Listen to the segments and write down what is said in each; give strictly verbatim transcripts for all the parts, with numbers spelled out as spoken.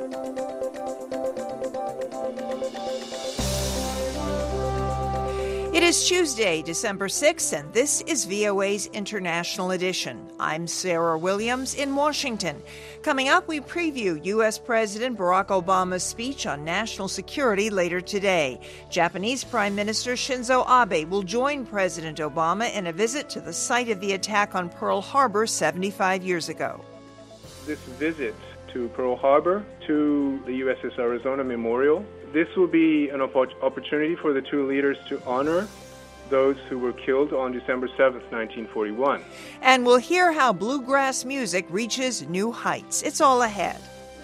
It is Tuesday, December sixth, and this is V O A's International Edition. I'm Sarah Williams in Washington. Coming up, we preview U S. President Barack Obama's speech on national security later today. Japanese Prime Minister Shinzo Abe will join President Obama in a visit to the site of the attack on Pearl Harbor seventy-five years ago. This visit to Pearl Harbor, to the U S S Arizona Memorial, this will be an opportunity for the two leaders to honor those who were killed on December seventh, nineteen forty-one. And we'll hear how bluegrass music reaches new heights. It's all ahead.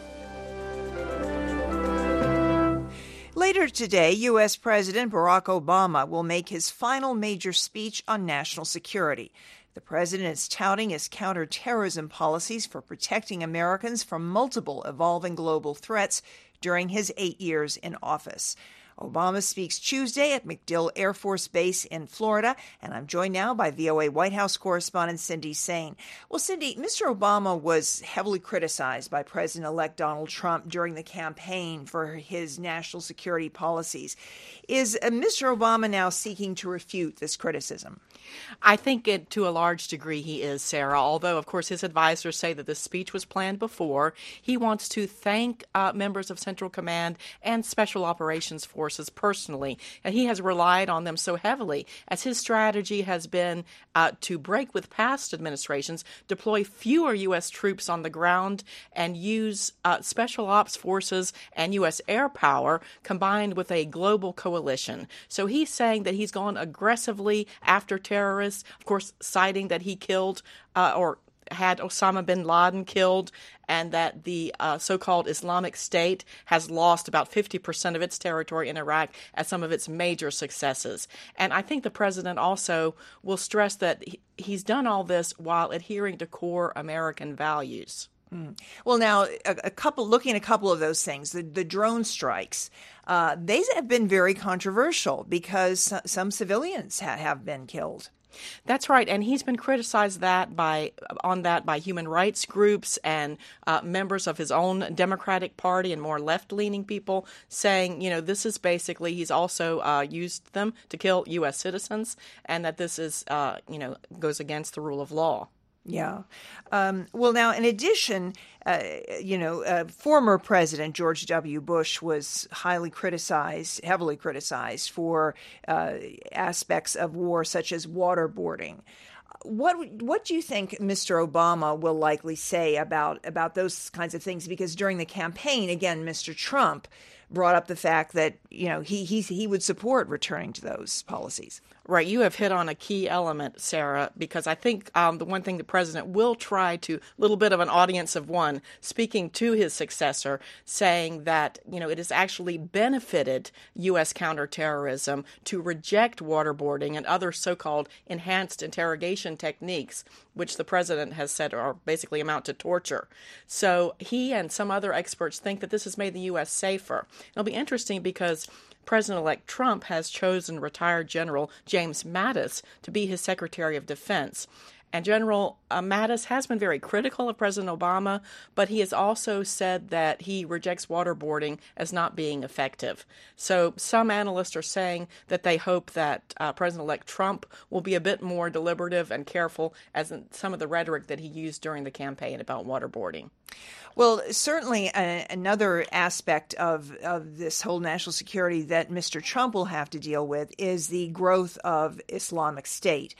Later today, U S. President Barack Obama will make his final major speech on national security. The president is touting his counterterrorism policies for protecting Americans from multiple evolving global threats during his eight years in office. Obama speaks Tuesday at MacDill Air Force Base in Florida, and I'm joined now by V O A White House correspondent Cindy Saine. Well, Cindy, Mister Obama was heavily criticized by President-elect Donald Trump during the campaign for his national security policies. Is uh, Mister Obama now seeking to refute this criticism? I think it, to a large degree he is, Sarah, although, of course, his advisors say that this speech was planned before. He wants to thank uh, members of Central Command and Special Operations Forces personally, and he has relied on them so heavily, as his strategy has been uh, to break with past administrations, deploy fewer U S troops on the ground, and use uh, Special Ops Forces and U S air power combined with a global coalition. So he's saying that he's gone aggressively after terrorists, of course, citing that he killed uh, or had Osama bin Laden killed, and that the uh, so-called Islamic State has lost about fifty percent of its territory in Iraq as some of its major successes. And I think the president also will stress that he, he's done all this while adhering to core American values. Mm. Well, now, a, a couple looking at a couple of those things, the, the drone strikes, uh, they have been very controversial because some civilians ha- have been killed. That's right, and he's been criticized that by on that by human rights groups and uh, members of his own Democratic Party and more left-leaning people, saying, you know, this is basically, he's also uh, used them to kill U S citizens, and that this is, uh, you know, goes against the rule of law. Yeah. Um, well, now, in addition, uh, you know, uh, former President George W. Bush was highly criticized, heavily criticized for uh, aspects of war such as waterboarding. What what do you think Mister Obama will likely say about, about those kinds of things? Because during the campaign, again, Mister Trump brought up the fact that, you know, he he he would support returning to those policies. Right. You have hit on a key element, Sarah, because I think um, the one thing the president will try to, a little bit of an audience of one, speaking to his successor, saying that, you know, it has actually benefited U S counterterrorism to reject waterboarding and other so-called enhanced interrogation techniques, which the president has said are basically amount to torture. So he and some other experts think that this has made the U S safer. It'll be interesting because President-elect Trump has chosen retired General James Mattis to be his Secretary of Defense. And General uh, Mattis has been very critical of President Obama, but he has also said that he rejects waterboarding as not being effective. So some analysts are saying that they hope that uh, President-elect Trump will be a bit more deliberative and careful as in some of the rhetoric that he used during the campaign about waterboarding. Well, certainly uh, another aspect of, of this whole national security that Mister Trump will have to deal with is the growth of Islamic State.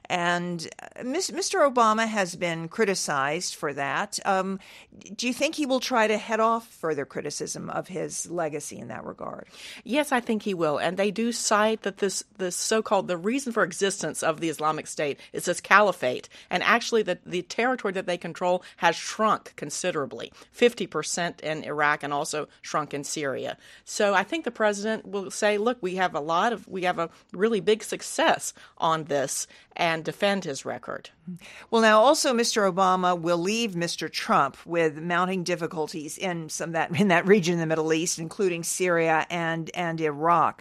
And Mister Obama has been criticized for that. Um, do you think he will try to head off further criticism of his legacy in that regard? Yes, I think he will. And they do cite that this, this so-called, the reason for existence of the Islamic State is this caliphate. And actually the, the territory that they control has shrunk considerably, fifty percent in Iraq and also shrunk in Syria. So I think the president will say, look, we have a lot of, we have a really big success on this, and defend his record. Well, now also Mister Obama will leave Mister Trump with mounting difficulties in some that in that region in the Middle East, including Syria and and Iraq.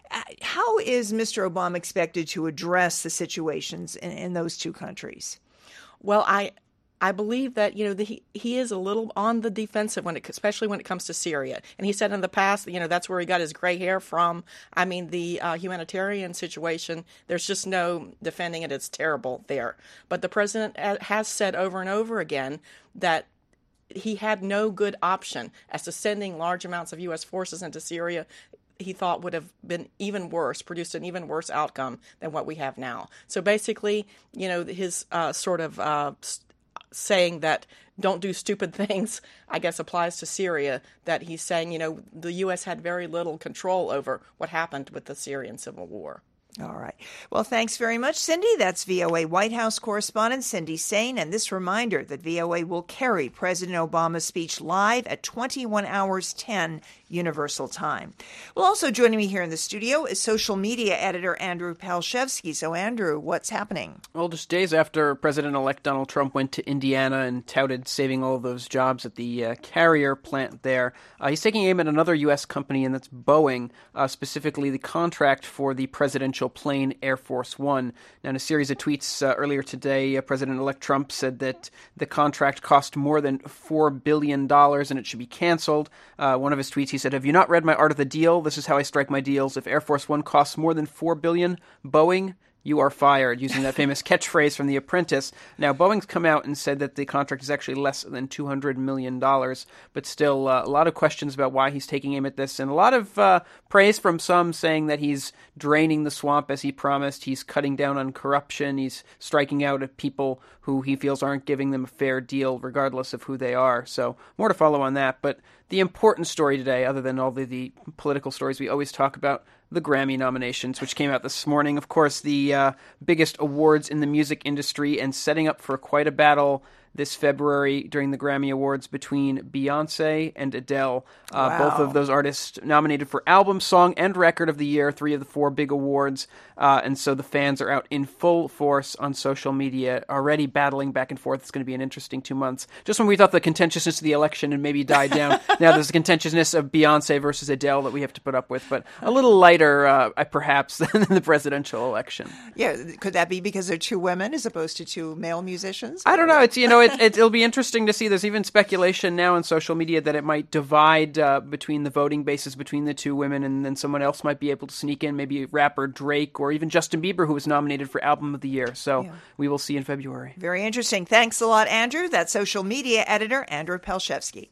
How is Mister Obama expected to address the situations in, in those two countries? Well, I I believe that, you know, the, he, he is a little on the defensive, when it, especially when it comes to Syria. And he said in the past, you know, that's where he got his gray hair from. I mean, the uh, humanitarian situation, there's just no defending it. It's terrible there. But the president has said over and over again that he had no good option as to sending large amounts of U S forces into Syria. He thought would have been even worse, produced an even worse outcome than what we have now. So basically, you know, his uh, sort of uh, saying that don't do stupid things, I guess, applies to Syria, that he's saying, you know, the U S had very little control over what happened with the Syrian civil war. All right. Well, thanks very much, Cindy. That's V O A White House correspondent Cindy Saine. And this reminder that V O A will carry President Obama's speech live at twenty-one hours ten Universal Time. Well, also joining me here in the studio is social media editor Andrew Palshevsky. So, Andrew, what's happening? Well, just days after President-elect Donald Trump went to Indiana and touted saving all of those jobs at the uh, Carrier plant there, uh, he's taking aim at another U S company, and that's Boeing, uh, specifically the contract for the presidential plane Air Force One. Now, in a series of tweets uh, earlier today, uh, President-elect Trump said that the contract cost more than four billion dollars and it should be canceled. Uh, one of his tweets, he said, "Have you not read my Art of the Deal? This is how I strike my deals. If Air Force One costs more than four billion dollars, Boeing, you are fired," using that famous catchphrase from The Apprentice. Now, Boeing's come out and said that the contract is actually less than two hundred million dollars, but still uh, a lot of questions about why he's taking aim at this, and a lot of uh, praise from some saying that he's draining the swamp as he promised. He's cutting down on corruption. He's striking out at people who he feels aren't giving them a fair deal, regardless of who they are. So more to follow on that. But the important story today, other than all the, the political stories we always talk about, the Grammy nominations, which came out this morning. Of course, the uh, biggest awards in the music industry, and setting up for quite a battle this February during the Grammy Awards between Beyonce and Adele. Uh, wow. Both of those artists nominated for Album, Song, and Record of the Year, three of the four big awards. Uh, and so the fans are out in full force on social media, already battling back and forth. It's going to be an interesting two months. Just when we thought the contentiousness of the election had maybe died down, now there's the contentiousness of Beyonce versus Adele that we have to put up with, but a little lighter, uh, perhaps, than the presidential election. Yeah, could that be because they're two women as opposed to two male musicians? I don't know. It's, you know, it, it, it'll be interesting to see. There's even speculation now on social media that it might divide uh, between the voting bases between the two women, and then someone else might be able to sneak in, maybe rapper Drake or even Justin Bieber, who was nominated for Album of the Year. So yeah. We will see in February. Very interesting. Thanks a lot, Andrew. That's social media editor Andrew Palshevsky.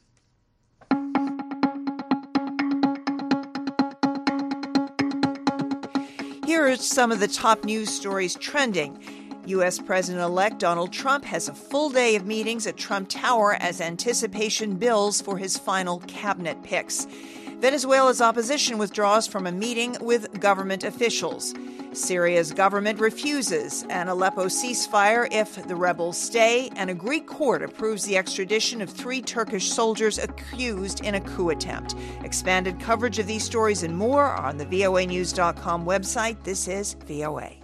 Here are some of the top news stories trending. U S President-elect Donald Trump has a full day of meetings at Trump Tower as anticipation builds for his final cabinet picks. Venezuela's opposition withdraws from a meeting with government officials. Syria's government refuses an Aleppo ceasefire if the rebels stay, and a Greek court approves the extradition of three Turkish soldiers accused in a coup attempt. Expanded coverage of these stories and more are on the V O A news dot com website. This is V O A.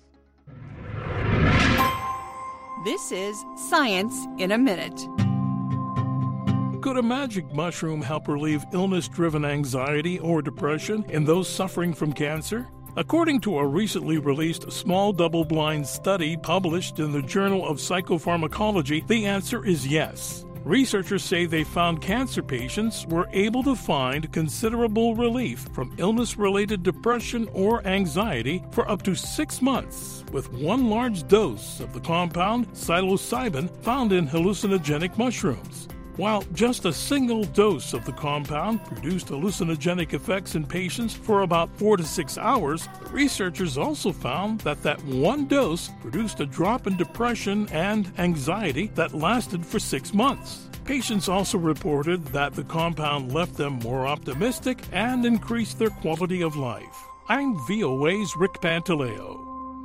This is Science in a Minute. Could a magic mushroom help relieve illness-driven anxiety or depression in those suffering from cancer? According to a recently released small double-blind study published in the Journal of Psychopharmacology, the answer is yes. Researchers say they found cancer patients were able to find considerable relief from illness-related depression or anxiety for up to six months with one large dose of the compound psilocybin found in hallucinogenic mushrooms. While just a single dose of the compound produced hallucinogenic effects in patients for about four to six hours, researchers also found that that one dose produced a drop in depression and anxiety that lasted for six months. Patients also reported that the compound left them more optimistic and increased their quality of life. I'm V O A's Rick Pantaleo.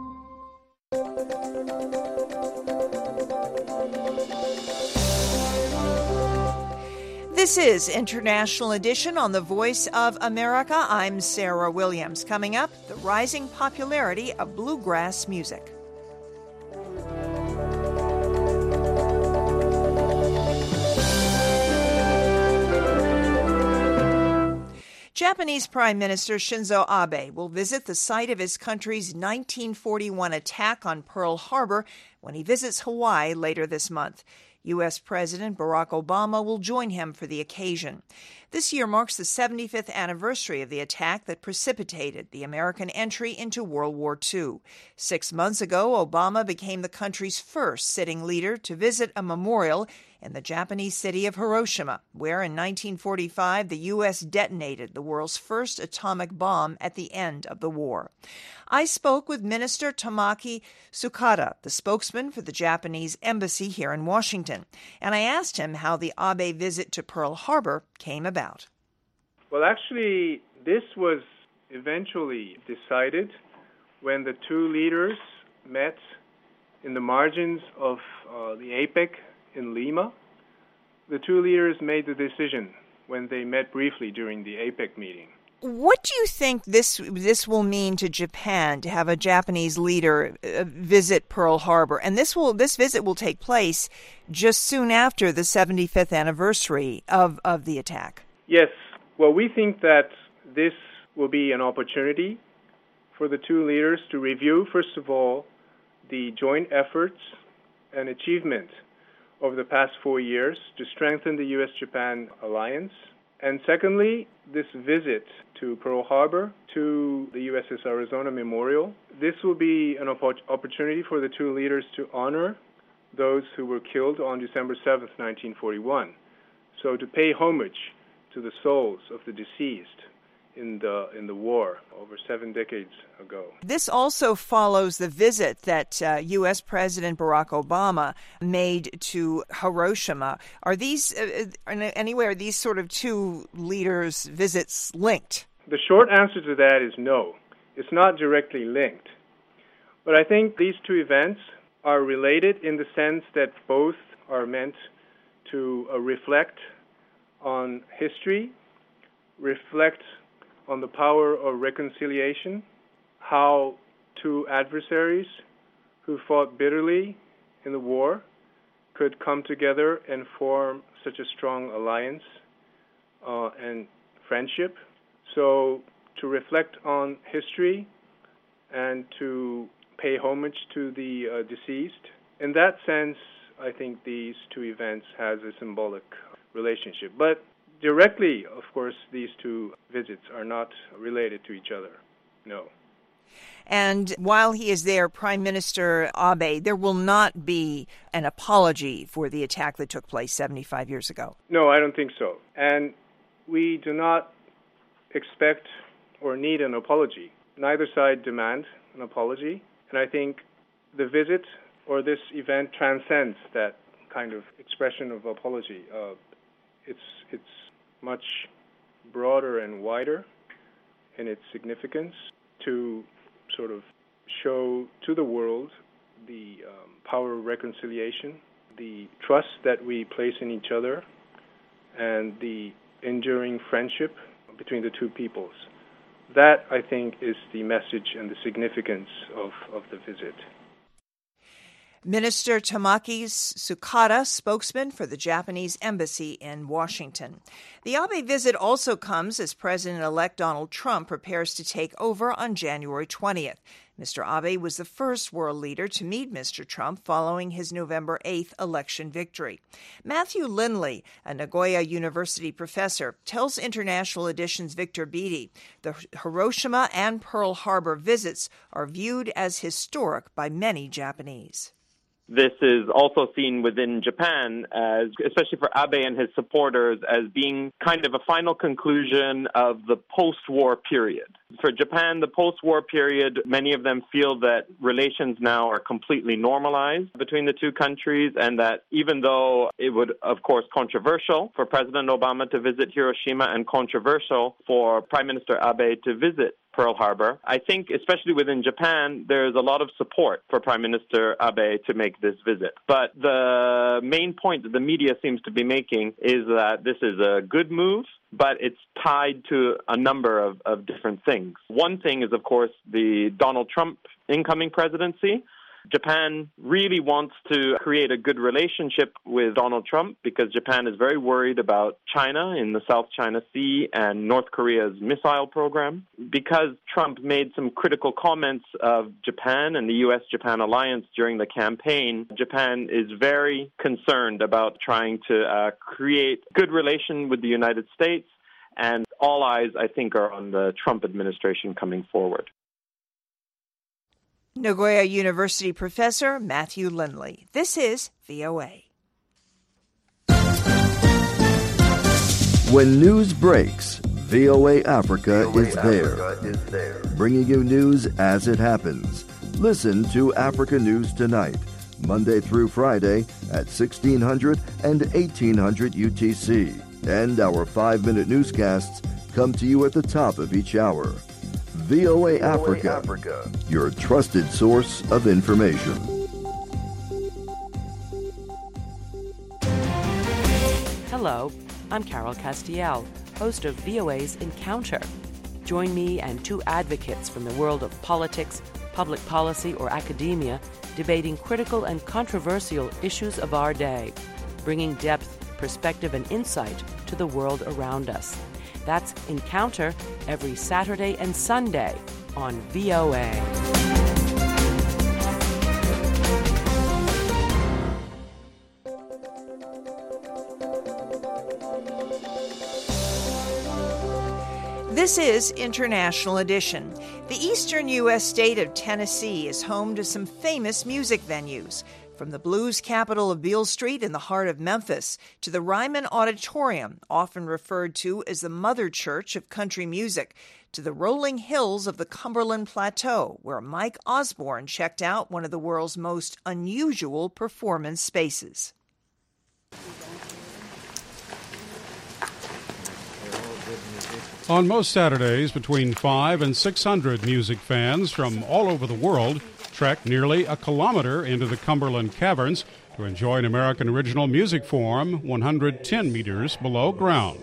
This is International Edition on the Voice of America. I'm Sarah Williams. Coming up, the rising popularity of bluegrass music. Japanese Prime Minister Shinzo Abe will visit the site of his country's nineteen forty-one attack on Pearl Harbor when he visits Hawaii later this month. U S. President Barack Obama will join him for the occasion. This year marks the seventy-fifth anniversary of the attack that precipitated the American entry into World War Two. Six months ago, Obama became the country's first sitting leader to visit a memorial in the Japanese city of Hiroshima, where in nineteen forty-five the U S detonated the world's first atomic bomb at the end of the war. I spoke with Minister Tamaki Tsukada, the spokesman for the Japanese embassy here in Washington, and I asked him how the Abe visit to Pearl Harbor came about. Well, actually, this was eventually decided when the two leaders met in the margins of uh, the APEC in Lima. The two leaders made the decision when they met briefly during the APEC meeting. What do you think this this will mean to Japan to have a Japanese leader uh, visit Pearl Harbor? And this will this visit will take place just soon after the seventy-fifth anniversary of, of the attack. Yes. Well, we think that this will be an opportunity for the two leaders to review, first of all, the joint efforts and achievement over the past four years to strengthen the U S Japan alliance. And secondly, this visit to Pearl Harbor, to the U S S Arizona Memorial. This will be an opportunity for the two leaders to honor those who were killed on December seventh, nineteen forty-one. So to pay homage to the souls of the deceased in the in the war over seven decades ago. This also follows the visit that uh, U S. President Barack Obama made to Hiroshima. Are these, uh, anyway, are these sort of two leaders' visits linked? The short answer to that is no. It's not directly linked. But I think these two events are related in the sense that both are meant to uh, reflect on history, reflect on the power of reconciliation, how two adversaries who fought bitterly in the war could come together and form such a strong alliance uh, and friendship. So to reflect on history and to pay homage to the uh, deceased. In that sense, I think these two events has a symbolic relationship. But directly, of course, these two visits are not related to each other. No. And while he is there, Prime Minister Abe, there will not be an apology for the attack that took place seventy-five years ago. No, I don't think so. And we do not expect or need an apology. Neither side demand an apology. And I think the visit or this event transcends that kind of expression of apology. Uh, it's it's much broader and wider in its significance to sort of show to the world the um, power of reconciliation, the trust that we place in each other, and the enduring friendship between the two peoples. That, I think, is the message and the significance of, of the visit. Minister Tamaki Tsukada, spokesman for the Japanese embassy in Washington. The Abe visit also comes as President-elect Donald Trump prepares to take over on January twentieth. Mister Abe was the first world leader to meet Mister Trump following his November eighth election victory. Matthew Lindley, a Nagoya University professor, tells International Edition's Victor Beattie the Hiroshima and Pearl Harbor visits are viewed as historic by many Japanese. This is also seen within Japan, as, especially for Abe and his supporters, as being kind of a final conclusion of the post-war period. For Japan, the post-war period, many of them feel that relations now are completely normalized between the two countries, and that even though it would, of course, controversial for President Obama to visit Hiroshima and controversial for Prime Minister Abe to visit Pearl Harbor, I think, especially within Japan, there's a lot of support for Prime Minister Abe to make this visit. But the main point that the media seems to be making is that this is a good move, but it's tied to a number of, of different things. One thing is, of course, the Donald Trump incoming presidency. Japan really wants to create a good relationship with Donald Trump because Japan is very worried about China in the South China Sea and North Korea's missile program. Because Trump made some critical comments of Japan and the U S Japan alliance during the campaign, Japan is very concerned about trying to uh, create good relation with the United States, and all eyes, I think, are on the Trump administration coming forward. Nagoya University professor Matthew Lindley. This is V O A. When news breaks, V O A Africa is there, bringing you news as it happens. Listen to Africa News Tonight, Monday through Friday at sixteen hundred and eighteen hundred U T C. And our five-minute newscasts come to you at the top of each hour. V O A Africa, Africa, your trusted source of information. Hello, I'm Carol Castiel, host of V O A's Encounter. Join me and two advocates from the world of politics, public policy, or academia debating critical and controversial issues of our day, bringing depth, perspective, and insight to the world around us. That's Encounter every Saturday and Sunday on V O A. This is International Edition. The eastern U S state of Tennessee is home to some famous music venues. From the blues capital of Beale Street in the heart of Memphis to the Ryman Auditorium, often referred to as the mother church of country music, to the rolling hills of the Cumberland Plateau, where Mike Osborne checked out one of the world's most unusual performance spaces. On most Saturdays, between five and six hundred music fans from all over the world trek nearly a kilometer into the Cumberland Caverns to enjoy an American original music form one hundred ten meters below ground.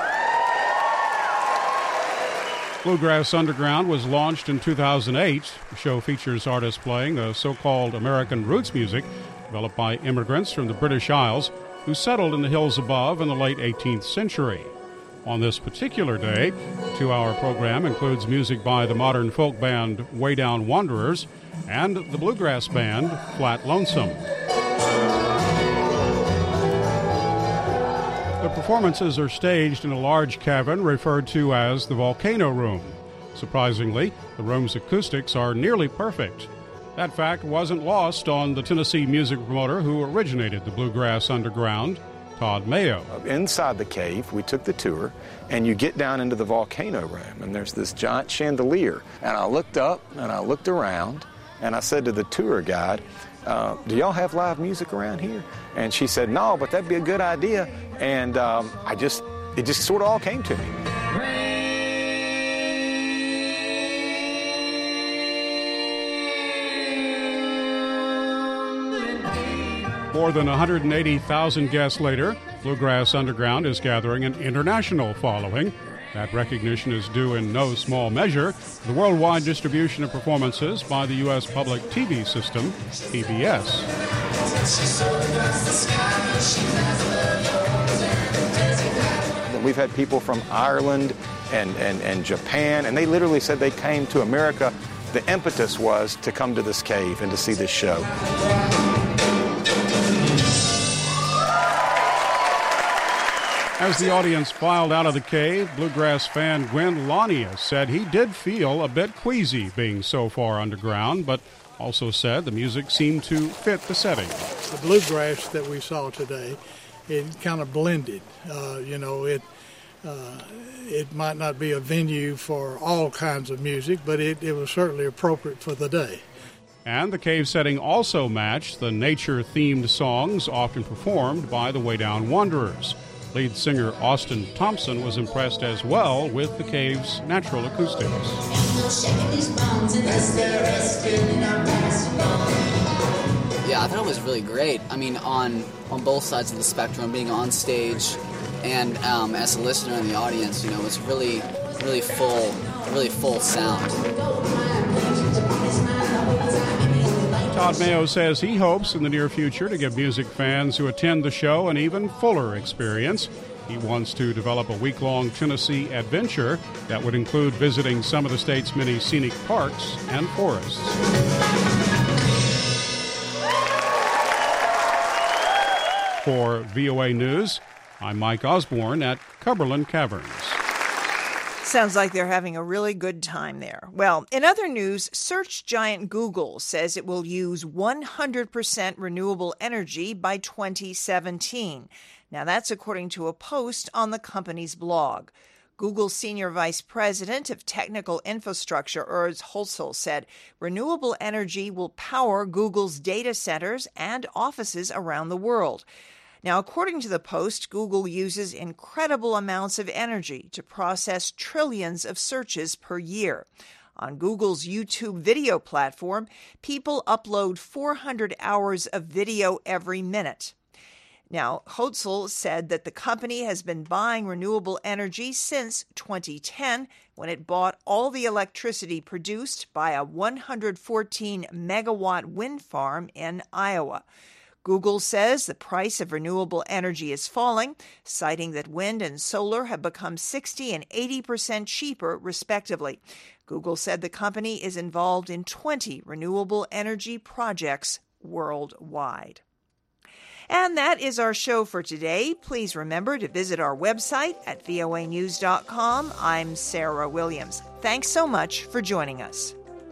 Bluegrass Underground was launched in two thousand eight. The show features artists playing the so-called American roots music developed by immigrants from the British Isles who settled in the hills above in the late eighteenth century. On this particular day, the two-hour program includes music by the modern folk band Way Down Wanderers and the bluegrass band Flat Lonesome. The performances are staged in a large cavern referred to as the Volcano Room. Surprisingly, the room's acoustics are nearly perfect. That fact wasn't lost on the Tennessee music promoter who originated the Bluegrass Underground, Todd Mayo. Inside the cave, we took the tour, and you get down into the volcano room, and there's this giant chandelier. And I looked up, and I looked around, and I said to the tour guide, uh, do y'all have live music around here? And she said, no, but that'd be a good idea. And um, I just, it just sort of all came to me. More than one hundred eighty thousand guests later, Bluegrass Underground is gathering an international following. That recognition is due in no small measure to the worldwide distribution of performances by the U S public T V system, P B S. We've had people from Ireland and, and, and Japan, and they literally said they came to America. The impetus was to come to this cave and to see this show. As the audience filed out of the cave, bluegrass fan Gwen Lania said he did feel a bit queasy being so far underground, but also said the music seemed to fit the setting. The bluegrass that we saw today, it kind of blended. Uh, you know, it uh, it might not be a venue for all kinds of music, but it, it was certainly appropriate for the day. And the cave setting also matched the nature-themed songs often performed by the Way Down Wanderers. Lead singer Austin Thompson was impressed as well with the cave's natural acoustics. Yeah, I thought it was really great. I mean, on, on both sides of the spectrum, being on stage and um, as a listener in the audience, you know, it's really, really full, really full sound. Scott Mayo says he hopes in the near future to give music fans who attend the show an even fuller experience. He wants to develop a week-long Tennessee adventure that would include visiting some of the state's many scenic parks and forests. For V O A News, I'm Mike Osborne at Cumberland Caverns. Sounds like they're having a really good time there. Well, in other news, search giant Google says it will use one hundred percent renewable energy by twenty seventeen. Now, that's according to a post on the company's blog. Google's Senior Vice President of Technical Infrastructure, Urs Hölzl, said renewable energy will power Google's data centers and offices around the world. Now, according to the post, Google uses incredible amounts of energy to process trillions of searches per year. On Google's YouTube video platform, people upload four hundred hours of video every minute. Now, Hölzl said that the company has been buying renewable energy since twenty ten, when it bought all the electricity produced by a one hundred fourteen megawatt wind farm in Iowa. Google says the price of renewable energy is falling, citing that wind and solar have become sixty and eighty percent cheaper, respectively. Google said the company is involved in twenty renewable energy projects worldwide. And that is our show for today. Please remember to visit our website at V O A news dot com. I'm Sarah Williams. Thanks so much for joining us.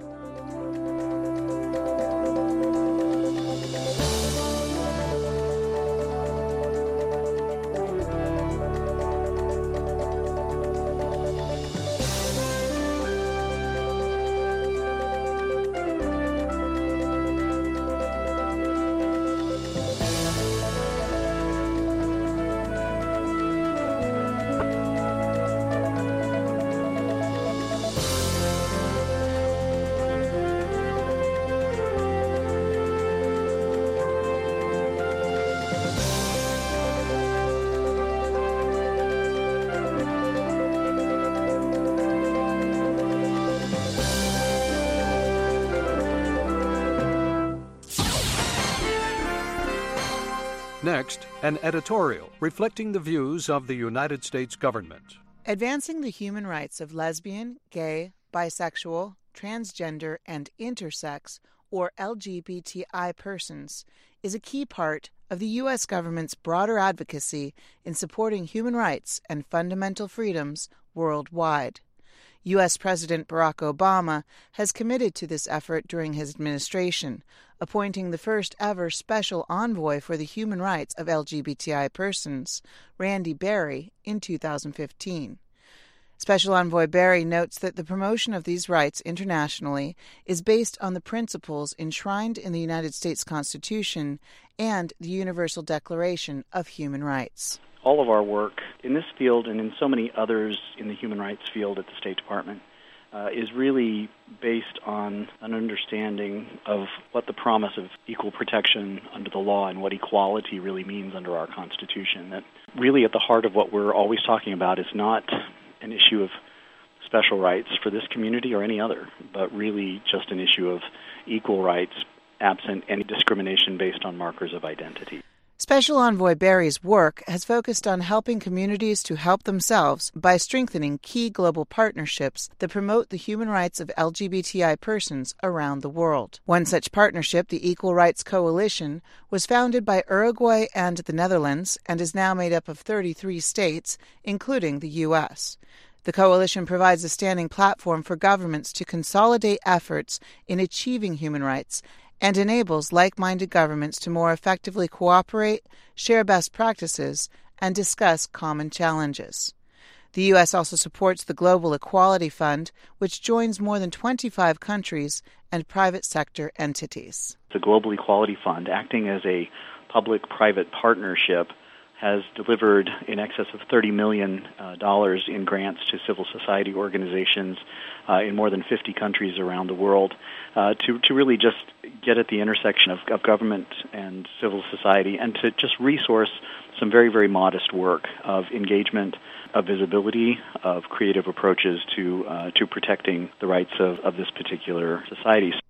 Next, an editorial reflecting the views of the United States government. Advancing the human rights of lesbian, gay, bisexual, transgender, and intersex, or L G B T I persons, is a key part of the U S government's broader advocacy in supporting human rights and fundamental freedoms worldwide. U S President Barack Obama has committed to this effort during his administration, appointing the first ever special envoy for the human rights of L G B T I persons, Randy Barry, in two thousand fifteen. Special Envoy Barry notes that the promotion of these rights internationally is based on the principles enshrined in the United States Constitution and the Universal Declaration of Human Rights. All of our work in this field and in so many others in the human rights field at the State Department uh, is really based on an understanding of what the promise of equal protection under the law and what equality really means under our Constitution. That really at the heart of what we're always talking about is not an issue of special rights for this community or any other, but really just an issue of equal rights absent any discrimination based on markers of identity. Special Envoy Barry's work has focused on helping communities to help themselves by strengthening key global partnerships that promote the human rights of L G B T I persons around the world. One such partnership, the Equal Rights Coalition, was founded by Uruguay and the Netherlands and is now made up of thirty-three states, including the U S. The coalition provides a standing platform for governments to consolidate efforts in achieving human rights and enables like-minded governments to more effectively cooperate, share best practices, and discuss common challenges. The U S also supports the Global Equality Fund, which joins more than twenty-five countries and private sector entities. The Global Equality Fund, acting as a public-private partnership, has delivered in excess of thirty million dollars uh, in grants to civil society organizations uh, in more than fifty countries around the world uh, to, to really just get at the intersection of, of government and civil society and to just resource some very, very modest work of engagement, of visibility, of creative approaches to uh, to protecting the rights of, of this particular society.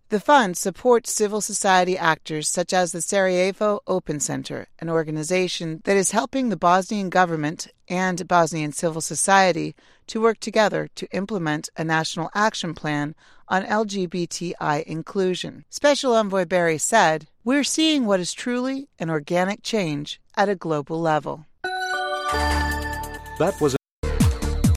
The fund supports civil society actors such as the Sarajevo Open Center, an organization that is helping the Bosnian government and Bosnian civil society to work together to implement a national action plan on L G B T I inclusion. Special Envoy Barry said, "We're seeing what is truly an organic change at a global level." That was